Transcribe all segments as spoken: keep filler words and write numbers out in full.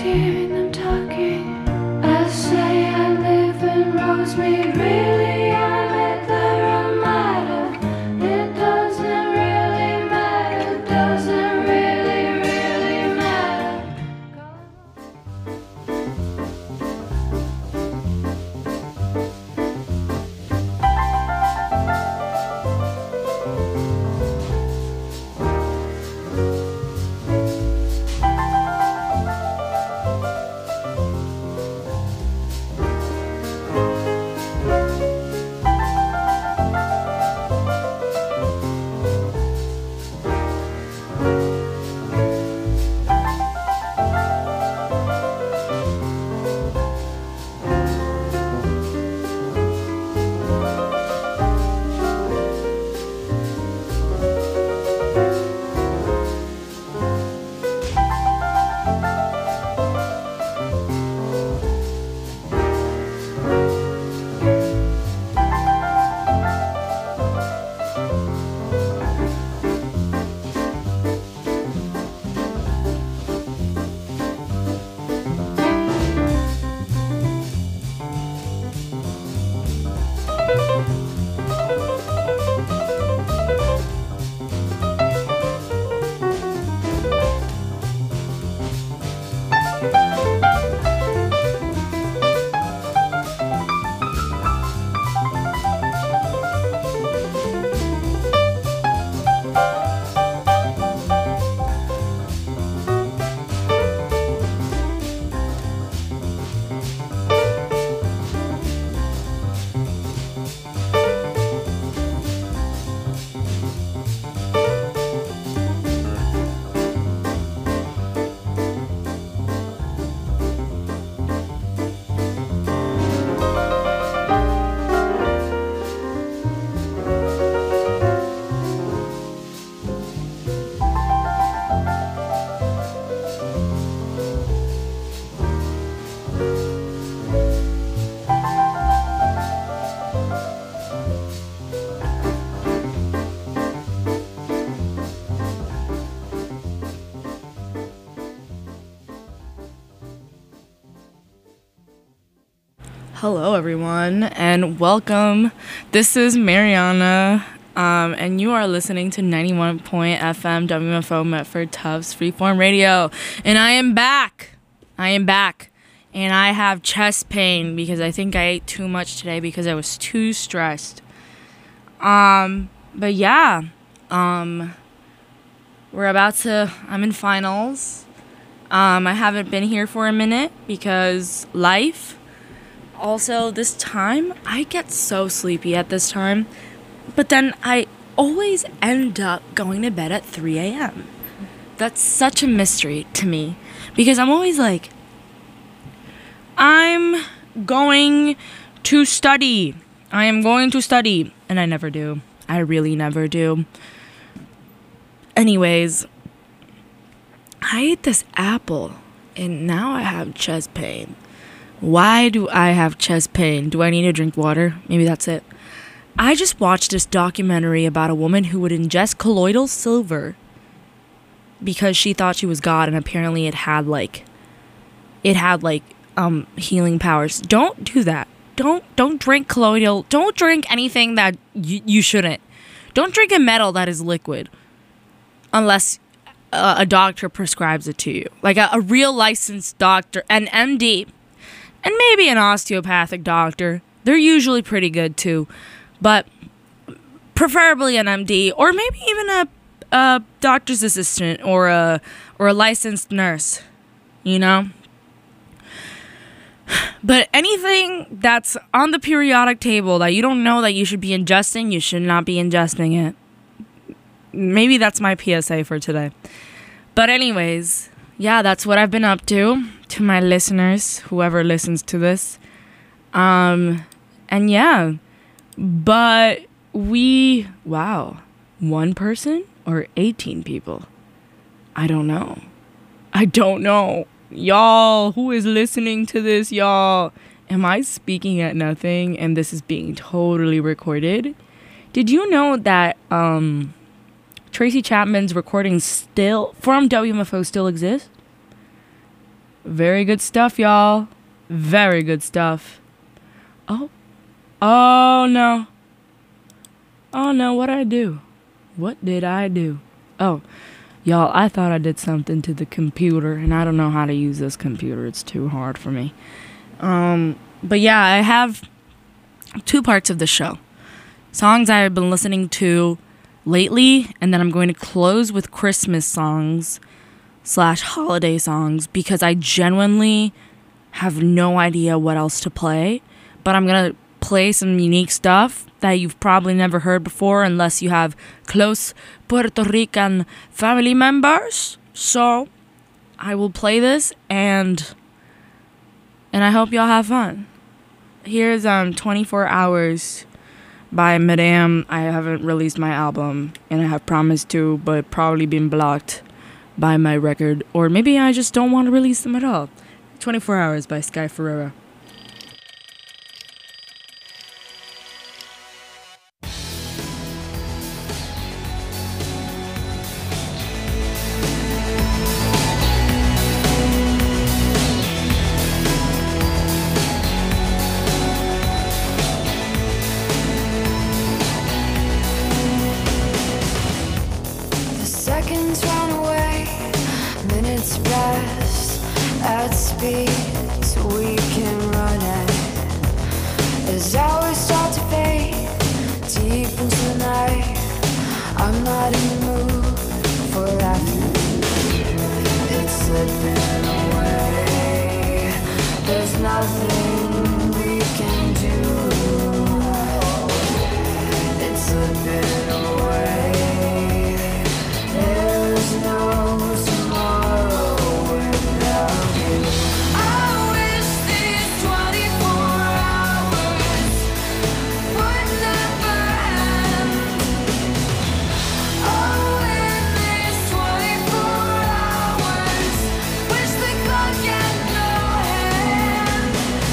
hearing them talking. I say I live in Rosemead, really I'm at the Ramada. It doesn't really matter, doesn't really, really matter. Hello, everyone, and welcome. This is Mariana, um, and you are listening to ninety-one point F M W F O Medford Tufts Freeform Radio. And I am back. I am back. And I have chest pain because I think I ate too much today because I was too stressed. Um, but yeah, um, we're about to, I'm in finals. Um, I haven't been here for a minute because life. Also, this time, I get so sleepy at this time, but then I always end up going to bed at three a.m. That's such a mystery to me, because I'm always like, I'm going to study. I am going to study, and I never do. I really never do. Anyways, I ate this apple, and now I have chest pain. Why do I have chest pain? Do I need to drink water? Maybe that's it. I just watched this documentary about a woman who would ingest colloidal silver because she thought she was God, and apparently it had like it had like um healing powers. Don't do that. Don't don't drink colloidal. Don't drink anything that y- you shouldn't. Don't drink a metal that is liquid unless uh, a doctor prescribes it to you. Like a, a real licensed doctor, an M D. And maybe an osteopathic doctor. They're usually pretty good too. But preferably an M D, or maybe even a, a doctor's assistant or a or a licensed nurse, you know? But anything that's on the periodic table that you don't know that you should be ingesting, you should not be ingesting it. Maybe that's my P S A for today. But anyways, yeah, that's what I've been up to. To my listeners, whoever listens to this. Um, and yeah, but we, wow, one person or eighteen people? I don't know. I don't know. Y'all, who is listening to this, y'all? Am I speaking at nothing and this is being totally recorded? Did you know that um, Tracy Chapman's recordings still, from W M F O, still exist? Very good stuff, y'all. Very good stuff. Oh. Oh, no. Oh, no. What'd I do? What did I do? Oh, y'all, I thought I did something to the computer, and I don't know how to use this computer. It's too hard for me. Um, but yeah, I have two parts of the show. Songs I've been listening to lately, and then I'm going to close with Christmas songs slash holiday songs because I genuinely have no idea what else to play, but I'm going to play some unique stuff that you've probably never heard before unless you have close Puerto Rican family members. So I will play this and and I hope y'all have fun. Here's um twenty-four hours by Madame. I haven't released my album and I have promised to, but probably been blocked by my record, or maybe I just don't want to release them at all. twenty-four hours by Sky Ferreira. Seconds run away, minutes pass at speed, so we can run at it. As hours start to fade deep into the night, I'm not in the mood for laughing. It's slipping away. There's nothing we can do. It's slipping away. There's no tomorrow without you. I wish these twenty-four hours would never end. Oh, in these twenty-four hours, wish the clock had no hand.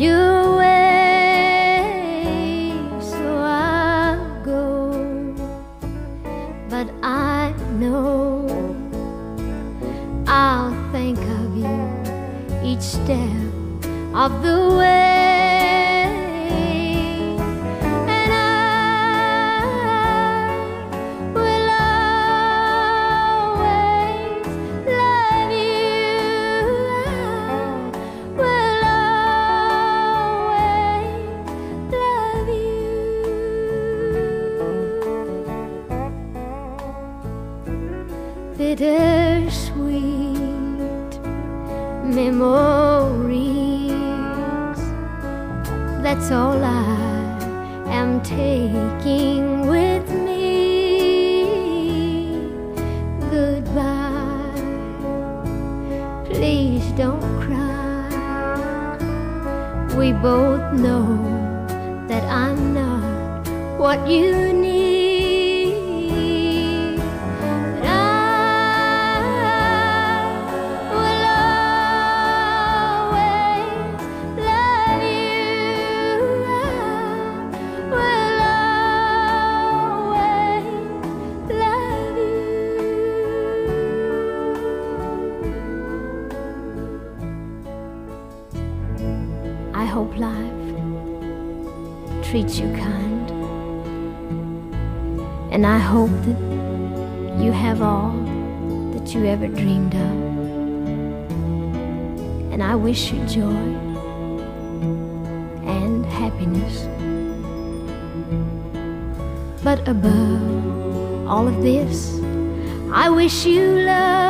your way, so I'll go. But I know I'll think of you each step of the way. Bittersweet memories, that's all I am taking with me. Goodbye, please don't cry. We both know that I'm not what you need. I hope life treats you kind, and I hope that you have all that you ever dreamed of, and I wish you joy and happiness. But above all of this, I wish you love.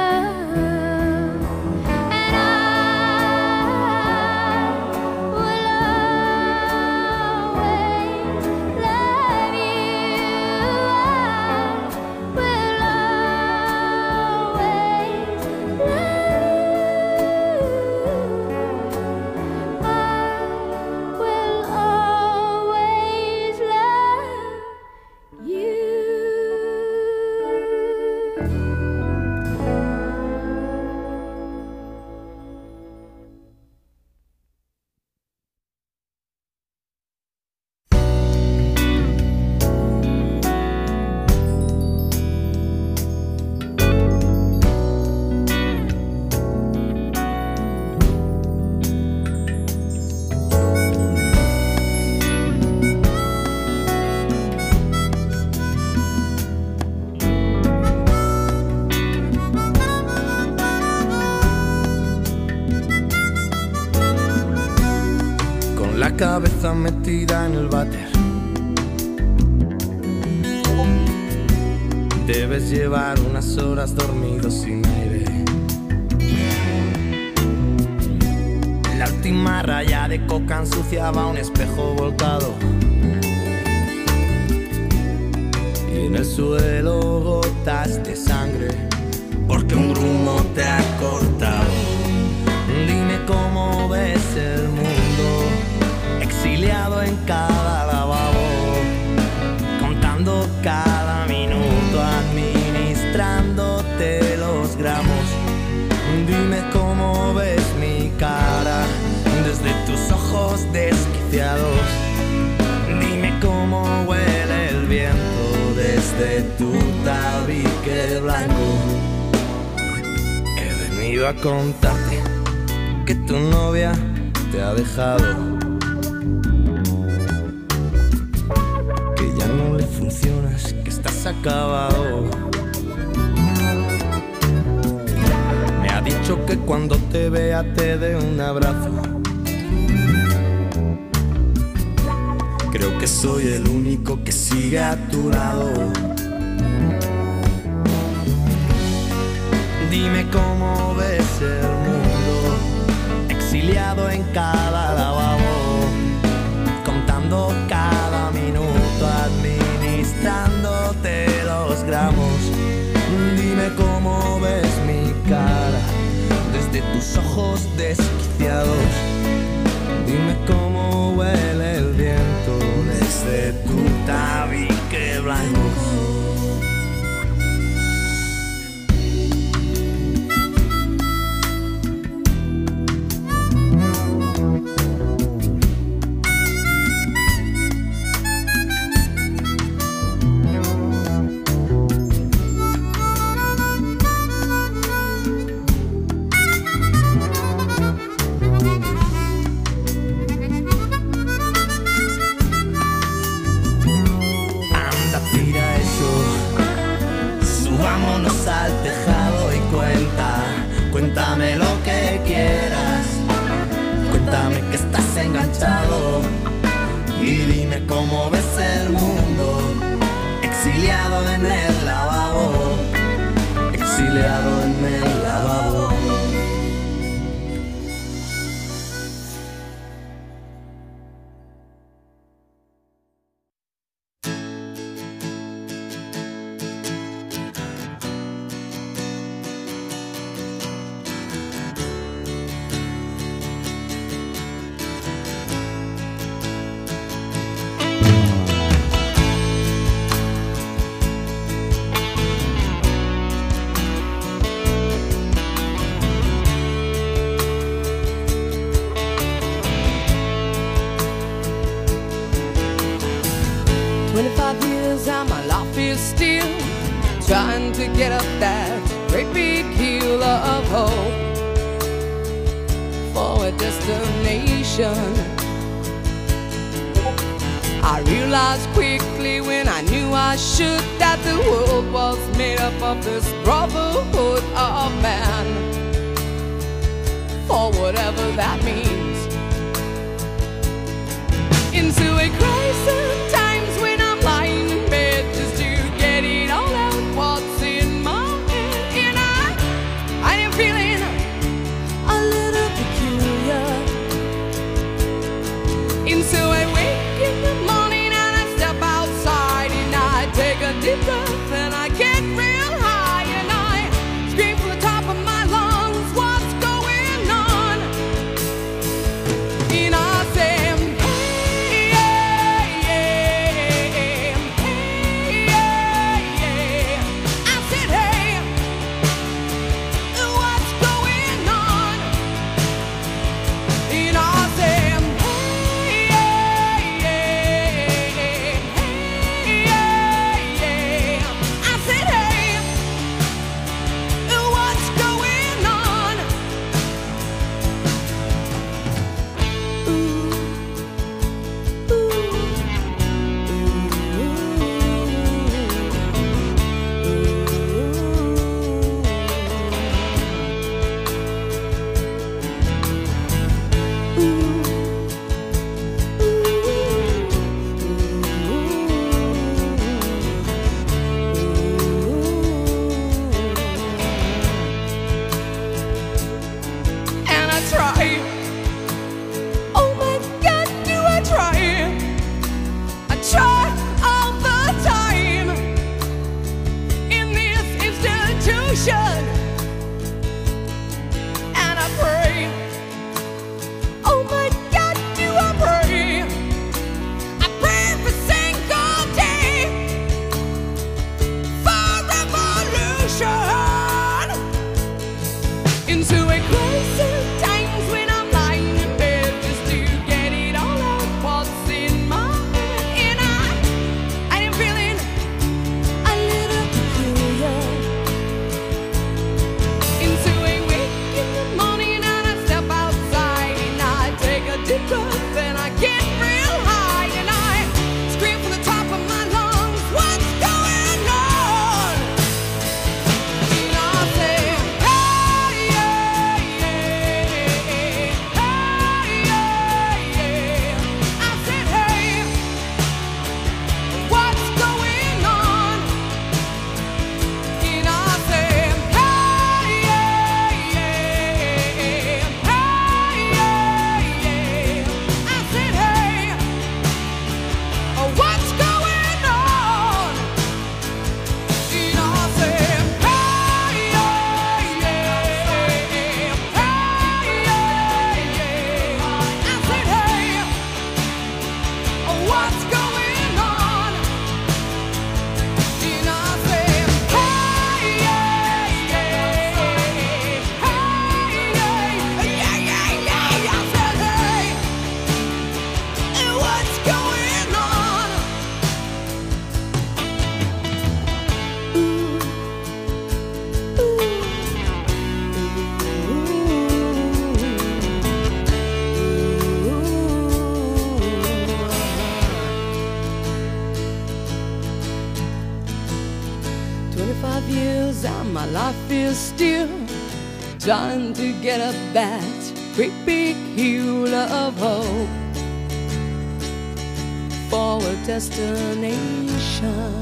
Cabeza metida en el váter, debes llevar unas horas dormido sin aire. La última raya de coca ensuciaba un espejo volcado, y en el suelo gotas de sangre, porque un grumo te ha cortado. Dime cómo ves el mundo, exiliado en cada lavabo, contando cada minuto, administrándote los gramos. Dime cómo ves mi cara desde tus ojos desquiciados. Dime cómo huele el viento desde tu tabique blanco. He venido a contarte que tu novia te ha dejado, no le funcionas, que estás acabado. Me ha dicho que cuando te vea te dé un abrazo. Creo que soy el único que sigue a tu lado. Dime cómo ves el mundo, exiliado en cada lavabo, contando cada minuto, administrándote los gramos. Dime cómo ves mi cara desde tus ojos desquiciados. Dime cómo huele el viento desde tu tabique blanco. cuéntame que estás enganchado y dime cómo ves el mundo. Exiliado en el lavabo, exiliado en el lavabo. twenty-five years and my life is still trying to get up that great big hill of hope for a destination. I realized quickly when I knew I should that the world was made up of this brotherhood of man, for whatever that means. Into a crisis times when I'm lying in bed just to get it all out what's in my head. And I, I am feeling a little peculiar. And so I wake in the morning and I step outside and I take a deep breath and I get real high and I scream from the top of my lungs, what's going on? And I say, twenty-five years and my life is still trying to get up that great big hill of hope for a destination.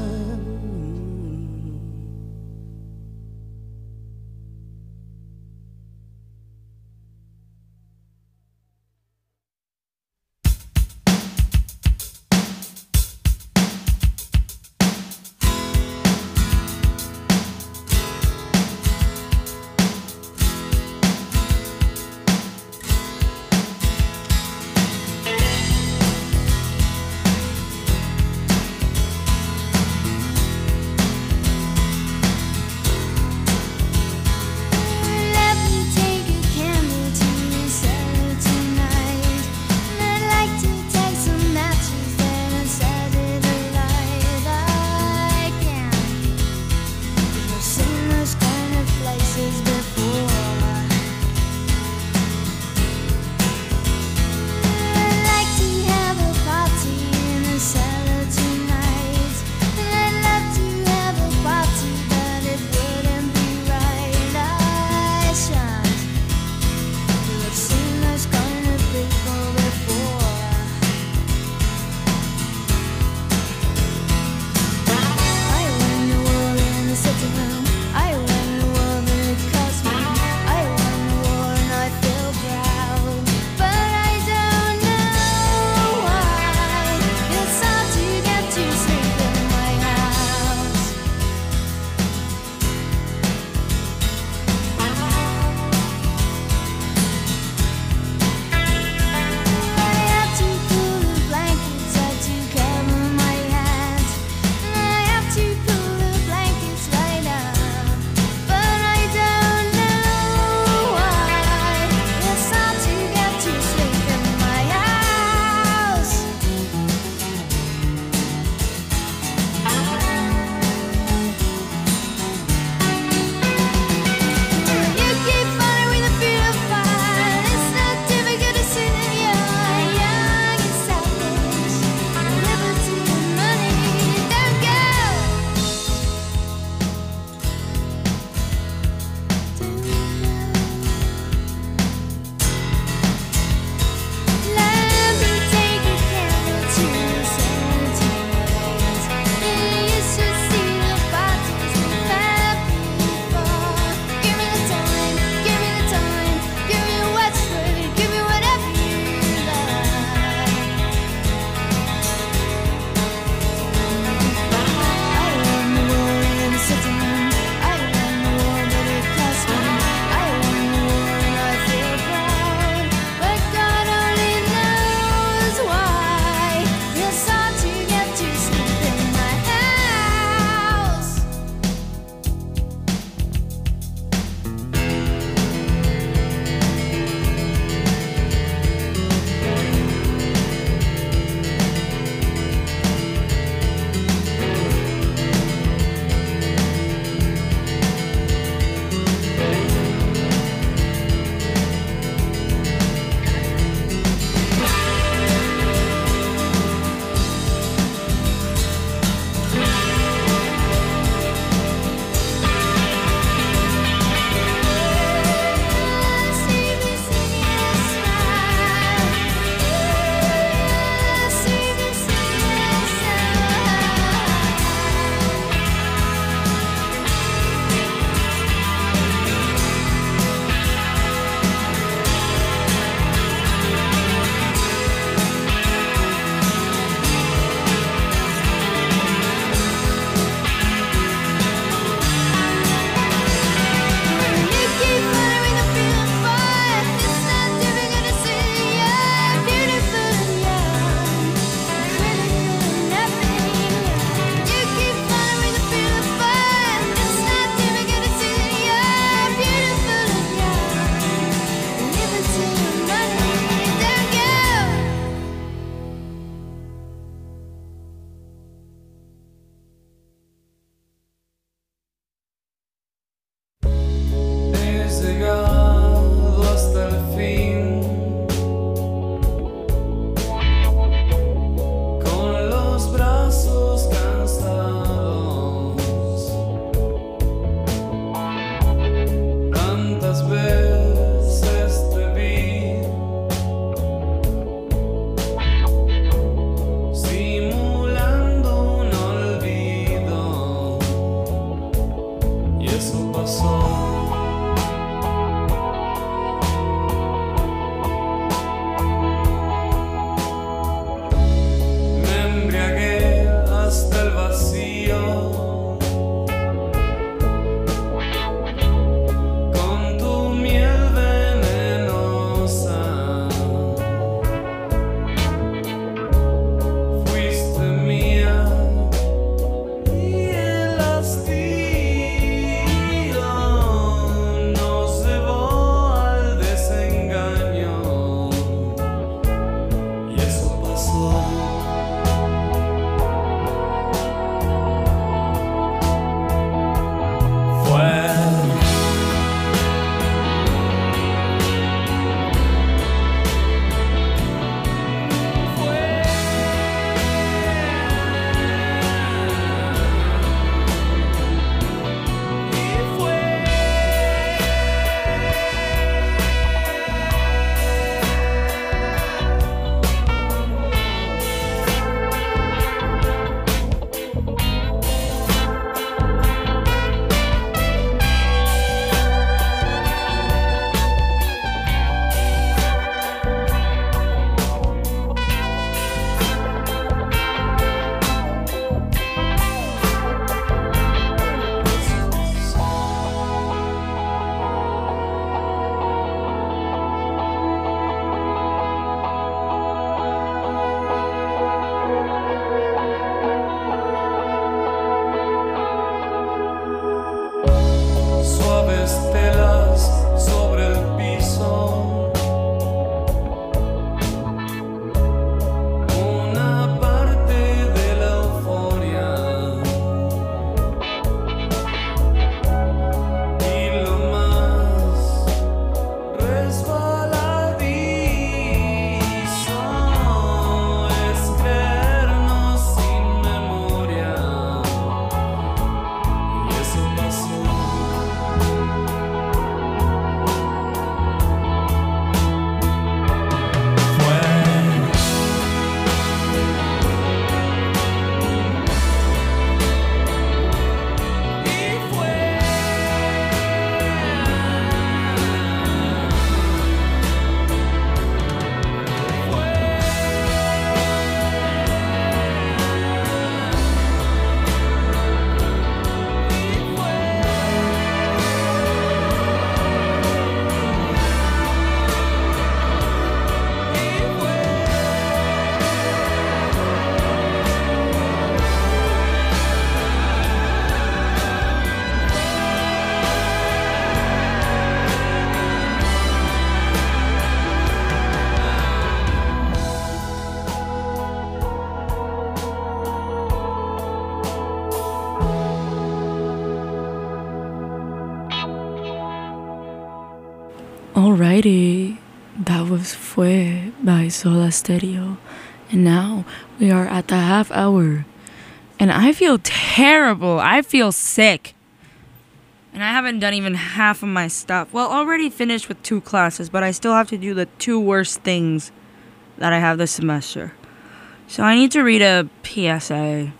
Alrighty, that was Fue by Soda Stereo. And now we are at the half hour. And I feel terrible. I feel sick. And I haven't done even half of my stuff. Well, already finished with two classes, but I still have to do the two worst things that I have this semester. So I need to read a P S A.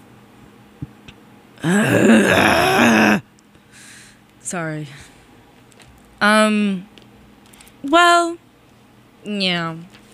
Sorry. Um, well, yeah.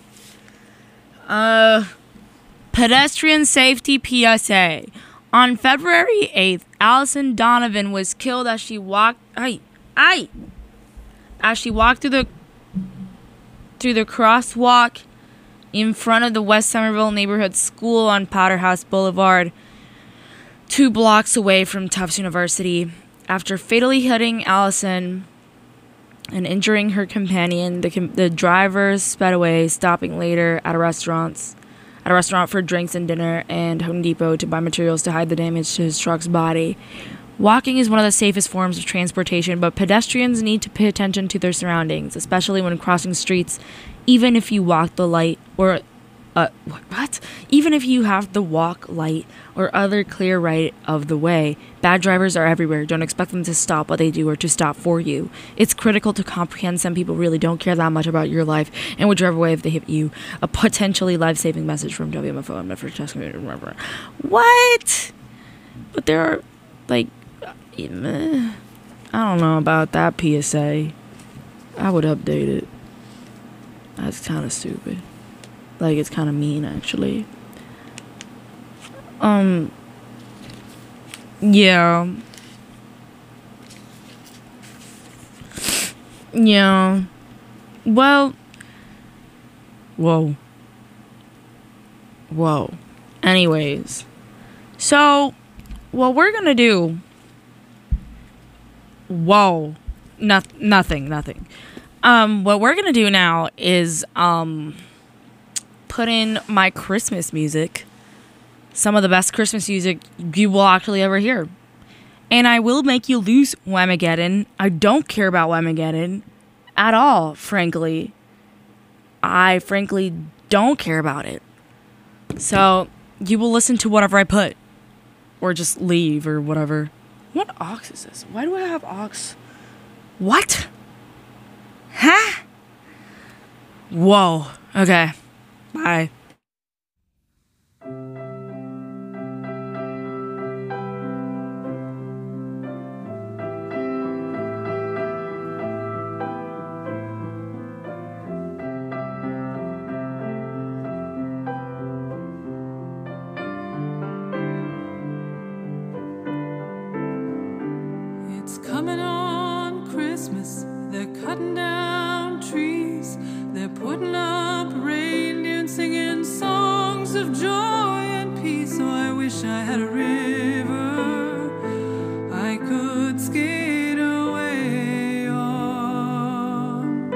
Uh, pedestrian safety P S A. On February eighth, Allison Donovan was killed as she walked. Ay, ay, as she walked through the through the crosswalk in front of the West Somerville Neighborhood School on Powderhouse Boulevard, two blocks away from Tufts University. After fatally hitting Allison and injuring her companion, the the drivers sped away, stopping later at a restaurant. At a restaurant for drinks and dinner, and Home Depot to buy materials to hide the damage to his truck's body. Walking is one of the safest forms of transportation, but pedestrians need to pay attention to their surroundings, especially when crossing streets, even if you walk the light or uh what? Even if you have the walk light or other clear right of the way. Bad drivers are everywhere. Don't expect them to stop what they do or to stop for you. It's critical to comprehend some people really don't care that much about your life and would drive away if they hit you. A potentially life-saving message from W M F O. I'm never just going to remember. What? But there are, like, I don't know about that P S A. I would update it. That's kind of stupid. Like, it's kind of mean, actually. Um, yeah. Yeah. Well, whoa. Whoa. Anyways. So, what we're gonna do... Whoa. No, nothing, nothing. Um, what we're gonna do now is, um... put in my Christmas music. Some of the best Christmas music you will actually ever hear. And I will make you lose Whamageddon. I don't care about Whamageddon at all, frankly. I frankly don't care about it. So, you will listen to whatever I put. Or just leave or whatever. What aux is this? Why do I have aux? What? Huh? Whoa. Okay. Bye. It's coming on Christmas. They're cutting down trees. They're putting up reindeer and singing songs of joy and peace. So I wish I had a river I could skate away on.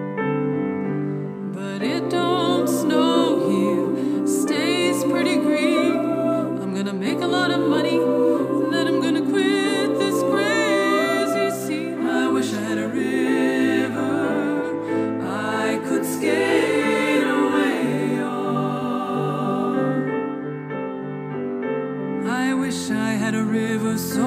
But it don't snow here, stays pretty green. I'm gonna make a lot of money, and then I'm gonna quit this crazy scene. I wish I had a river I could skate away on. I wish I had a river so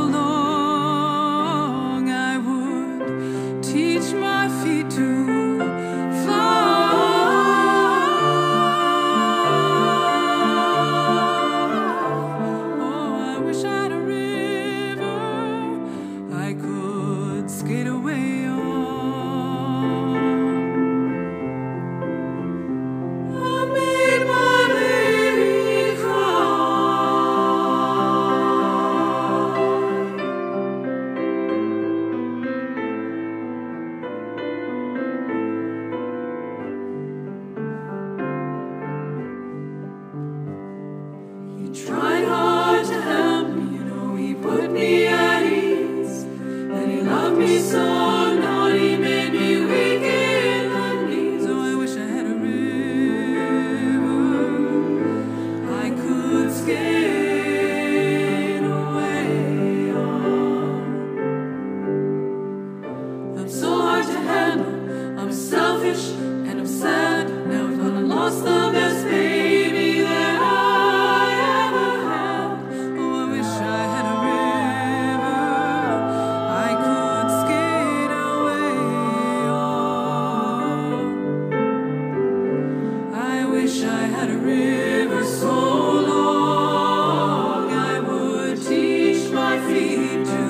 long I would teach my feet to fly. Oh, I wish I had a river I could skate away on. I made my baby cry. wish I had a river so long I would teach my feet to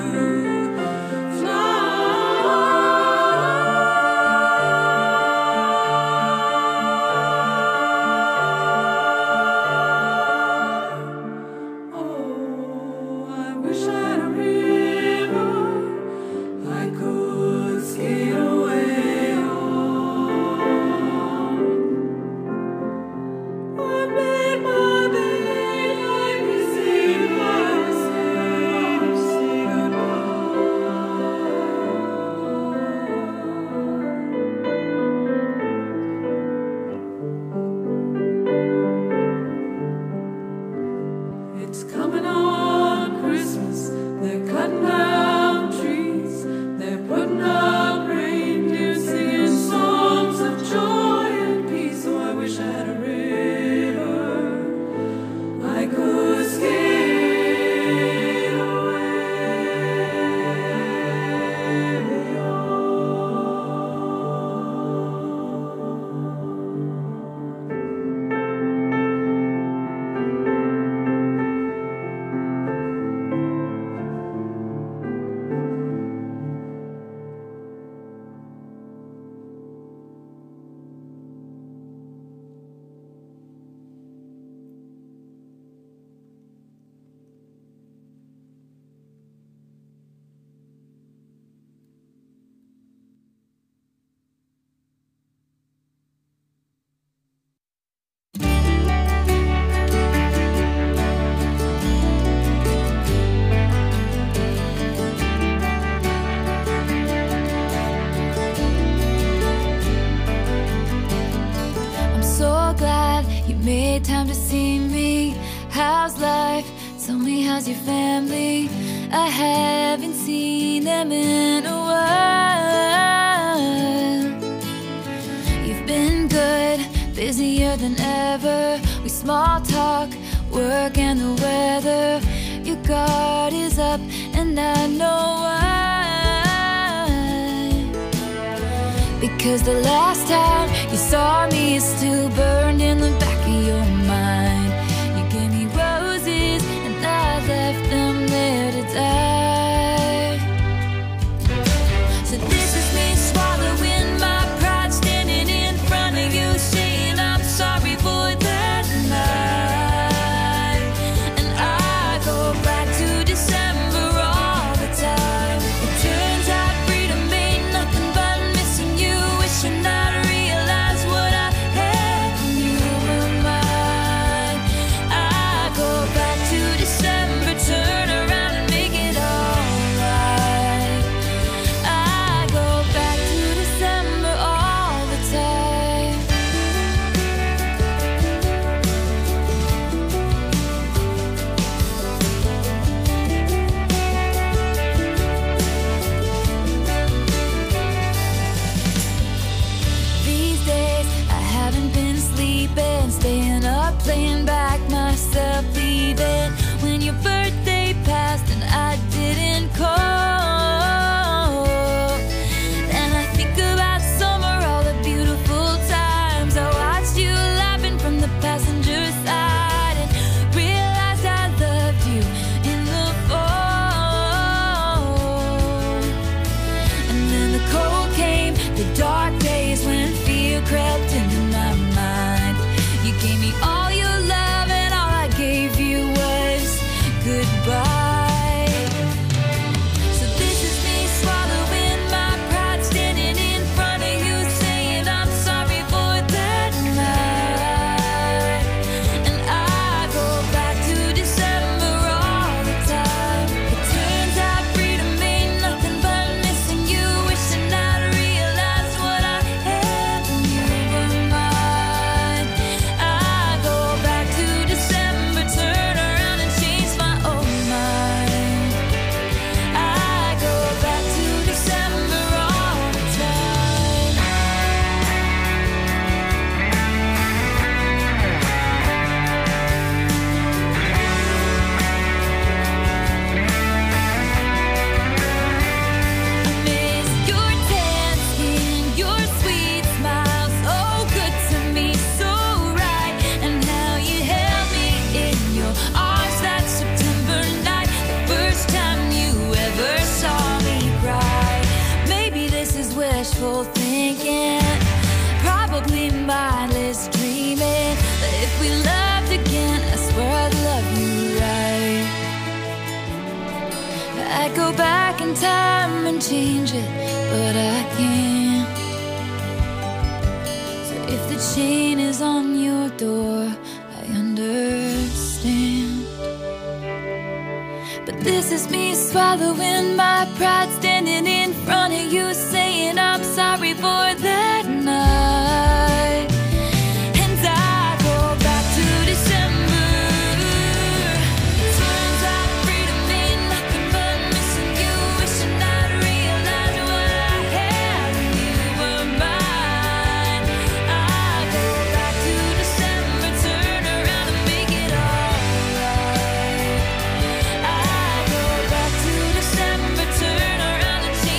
made time to see me. How's life? Tell me, how's your family? I haven't seen them in a while. You've been good, busier than ever. We small talk, work and the weather. Your guard is up and I know why. Because the last time you saw me is still burned in the back of your mind. You gave me roses and I left them there to die. So this is me swallowing my pride, standing in front of you saying I'm sorry for that night. And I go back to December all the time. It turns out freedom ain't nothing but missing you, wishing I'd realized what I had when you were mine. I go back to December, turn around and make it alright. I go back to December all the time. These days I haven't been sleeping, staying up, playing back myself, leaving when your birthday passed and I didn't call. And I think about summer, all the beautiful times I watched you laughing from the passenger side, and realized I loved you in the fall. And then the cold came, the dark days when fear crept into my mind. You gave me all your love and all I gave you was goodbye. So this is me swallowing my pride, standing in front of you saying I'm sorry for that night. And I go back to December all the time. It turns out freedom ain't nothing but missing you, wishing I'd realized what I had when you were mine. I go back to December, turn around and change my own mind. wishful thinking, probably mindless dreaming. But if we loved again, I swear I'd love you right. I'd go back in time and change it, but I can't. So if the chain is on your door, I understand. But this is me swallowing my pride, standing in front of you, saying I'm sorry for that night. And I go back to December. Turns out freedom ain't nothing but missing you, wishing I'd realized what I had when you were mine. I go back to December, turn around and make it alright. I go back to December, turn around and change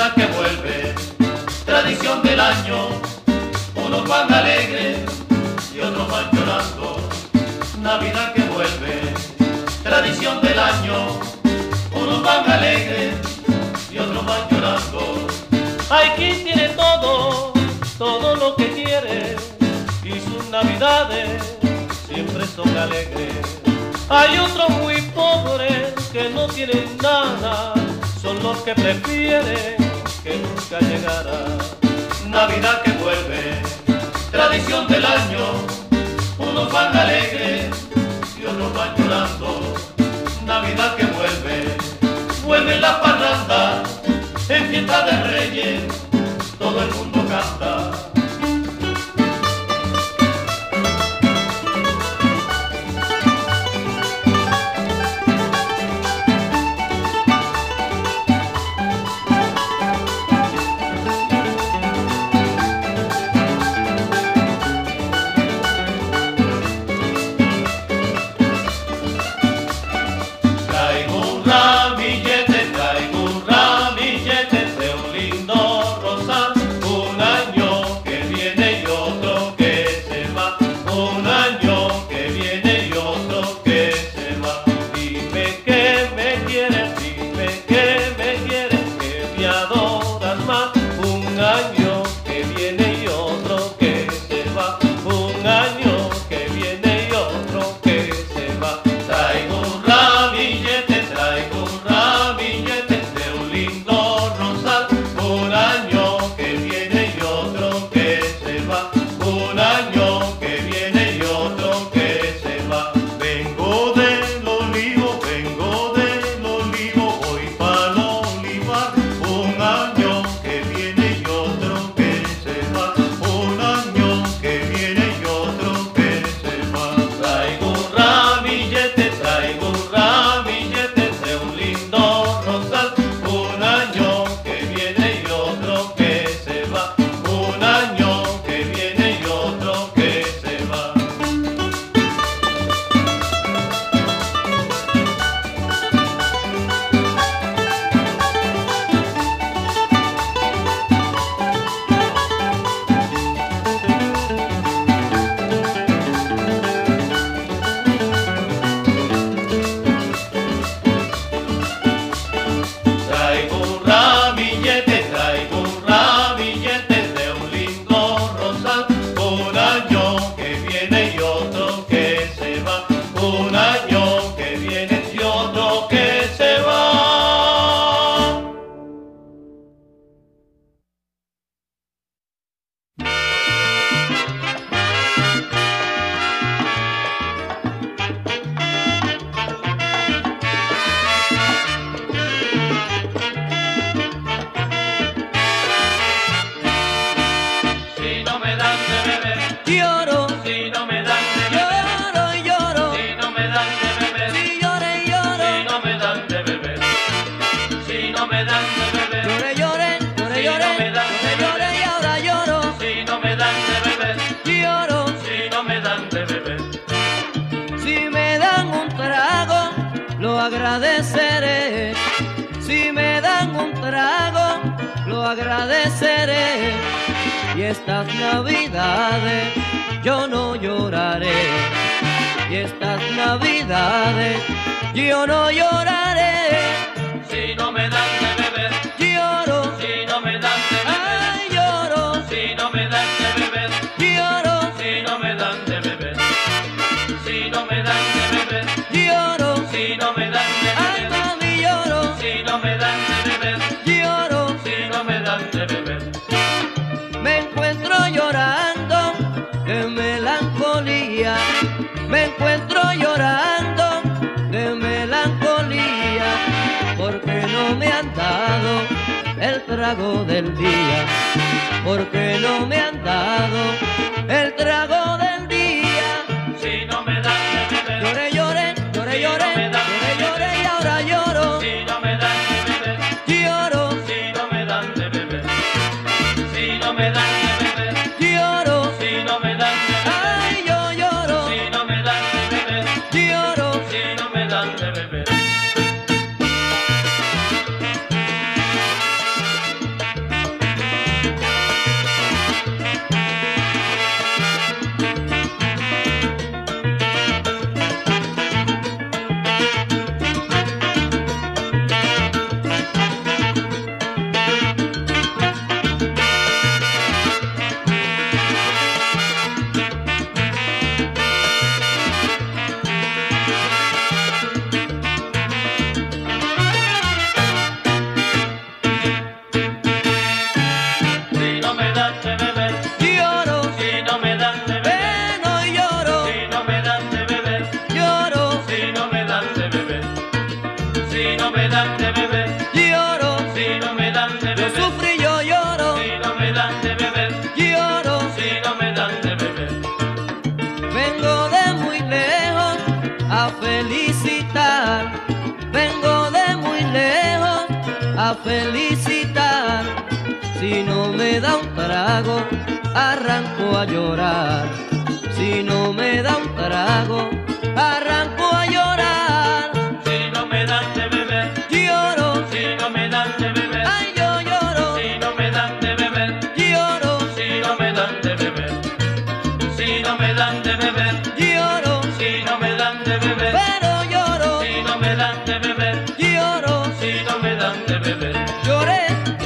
Navidad que vuelve, tradición del año, unos van alegres y otros van llorando. Navidad que vuelve, tradición del año, unos van alegres y otros van llorando. Hay quien tiene todo, todo lo que quiere y sus navidades siempre son alegres. Hay otros muy pobres que no tienen nada, son los que prefieren que nunca llegara. Navidad que vuelve, tradición del año, unos van alegres y otros van llorando. Navidad que vuelve, vuelven las parrandas, en fiesta de Reyes, todo el mundo canta. Agradeceré, si me dan un trago, lo agradeceré. Y estas navidades yo no lloraré. Y estas navidades yo no lloraré. Si no me dan de beber, lloro. Si no me dan de beber, ay, lloro. Si no me dan de beber, lloro. Si no me dan de beber, si no me dan de beber, lloro. Si no me dan de beber, ay, mami, lloro. Si no me dan de beber, lloro. Si no me dan de beber. Me encuentro llorando de melancolía. Me encuentro llorando de melancolía, porque no me han dado el trago del día, porque no me han dado el trago del día. Si no me dan de beber, Lloré, lloré, lloré, lloré, lloré, lloré y ahora lloro. Si no me dan de beber, Lloro, si no me dan de beber, si no me dan de beber, lloro, si no me dan de beber, ay, yo lloro, si no me dan de beber, lloro. si no me dan de beber. felicitar. Vengo de muy lejos a felicitar. Si no me da un trago, arranco a llorar. Si no me da un trago, arranco a llorar. Si no me dan de beber, Lloro, si no me dan de beber, ay yo lloro, si no me dan de beber, lloro, si no me dan de beber, si no me dan de beber, lloro, si no me dan de beber, pero lloro, si no me dan de beber, lloro, si no me dan de beber. lloré.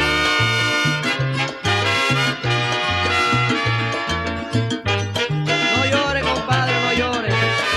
No llore, compadre, no llore.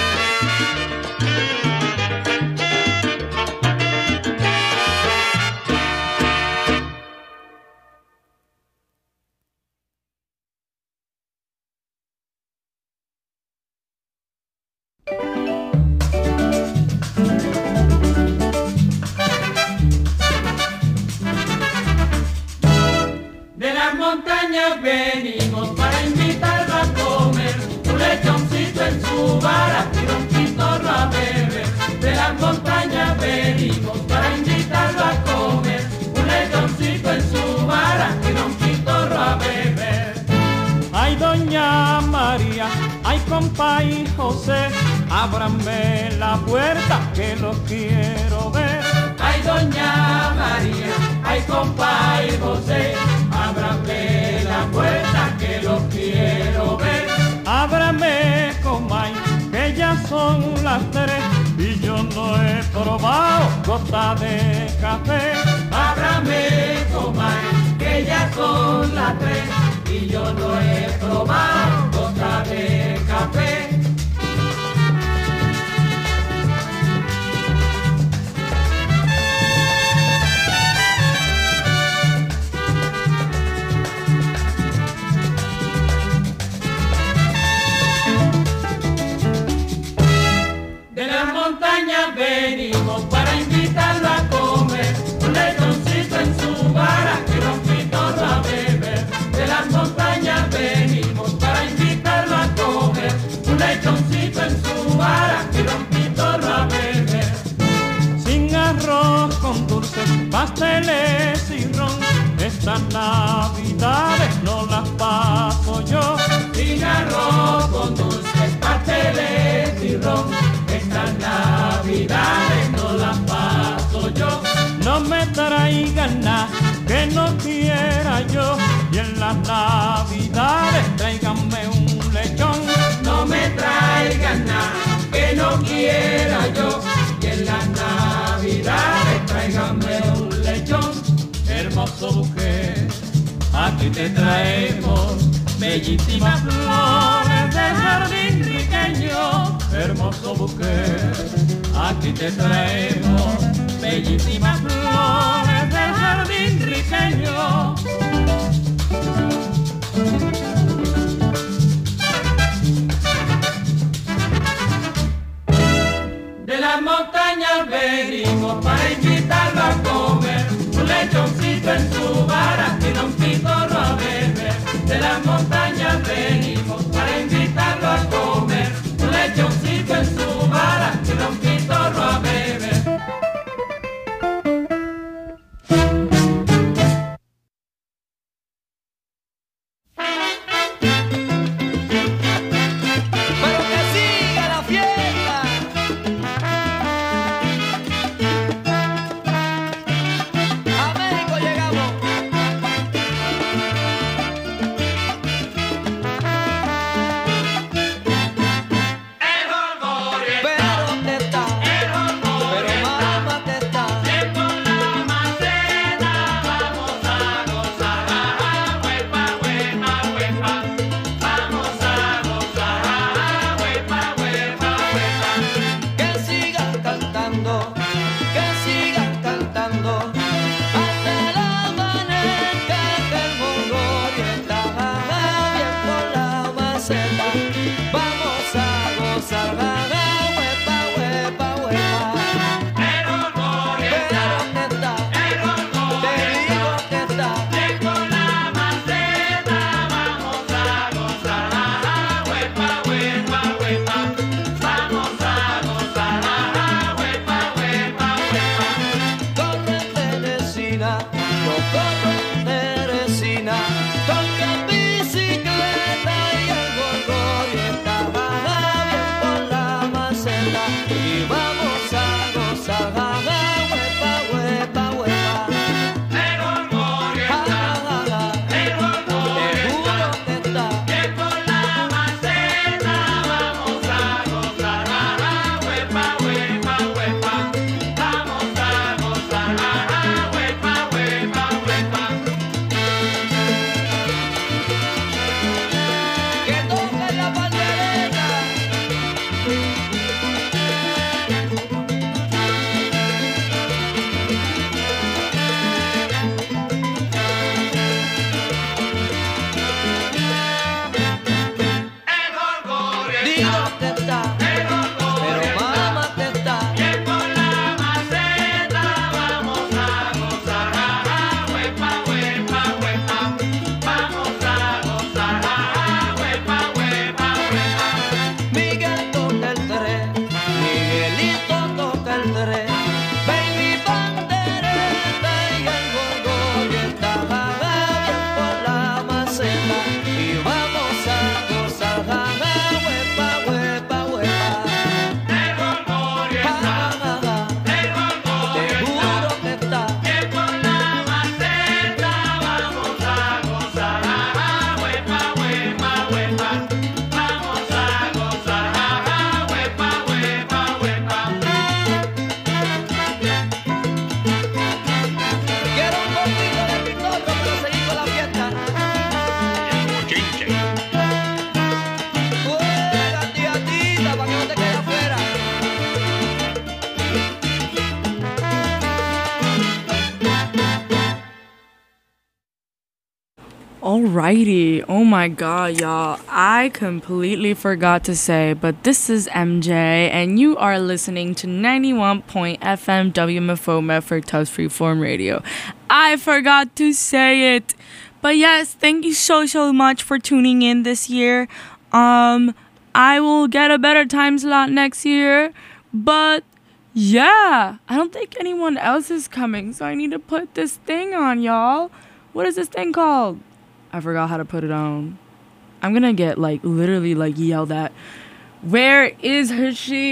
De las montañas venimos para invitarlo a comer un lechoncito en su vara y un pitorro a beber. De las montañas venimos para invitarlo a comer un lechoncito en su vara y un pitorro a beber. Ay, doña María, ay, compa y José, ábranme la puerta que los quiero ver. Ay, doña María, ay, compa y José, ábrame la puerta que los quiero ver. Ábrame, comay, que ya son las tres y yo no he probado gota de café. Ábrame, comay, que ya son las tres y yo no he probado gota de café. De las montañas venimos para invitarlo a comer un lechoncito en su vara y un pitorro a beber. De las montañas venimos para invitarlo a comer un lechoncito en su vara y un pitorro a beber. Sin arroz con dulces, pasteles y ron, estas navidades no las paso yo. Sin arroz con dulces, pasteles y ron, estas navidades no las paso yo. No me traigan nada que no quiera yo y en las navidades tráiganme un lechón. No me traigan nada que no quiera yo y en las navidades tráiganme un lechón. Hermoso buque, aquí te traemos bellísimas flores del jardín riqueño. Hermoso buque, aquí te traemos bellísimas flores del jardín riqueño. De las montañas venimos para invitarlo a comer un lechoncito en su vara y un pitorro a beber. De las montañas venimos para invitarlo a comer un lechoncito en su vara y un pitorro a beber. Pero que siga la fiesta. A México llegamos. Vamos a gozar. Alrighty. Oh my god, y'all. I completely forgot to say, but this is M J, and you are listening to ninety-one point F M W M F O Medford Tubs Freeform Radio. I forgot to say it. But yes, thank you so, so much for tuning in this year. Um, I will get a better time slot next year. But yeah, I don't think anyone else is coming, so I need to put this thing on, y'all. What is this thing called? I forgot how to put it on. I'm gonna get like literally like yelled at. Where is her she?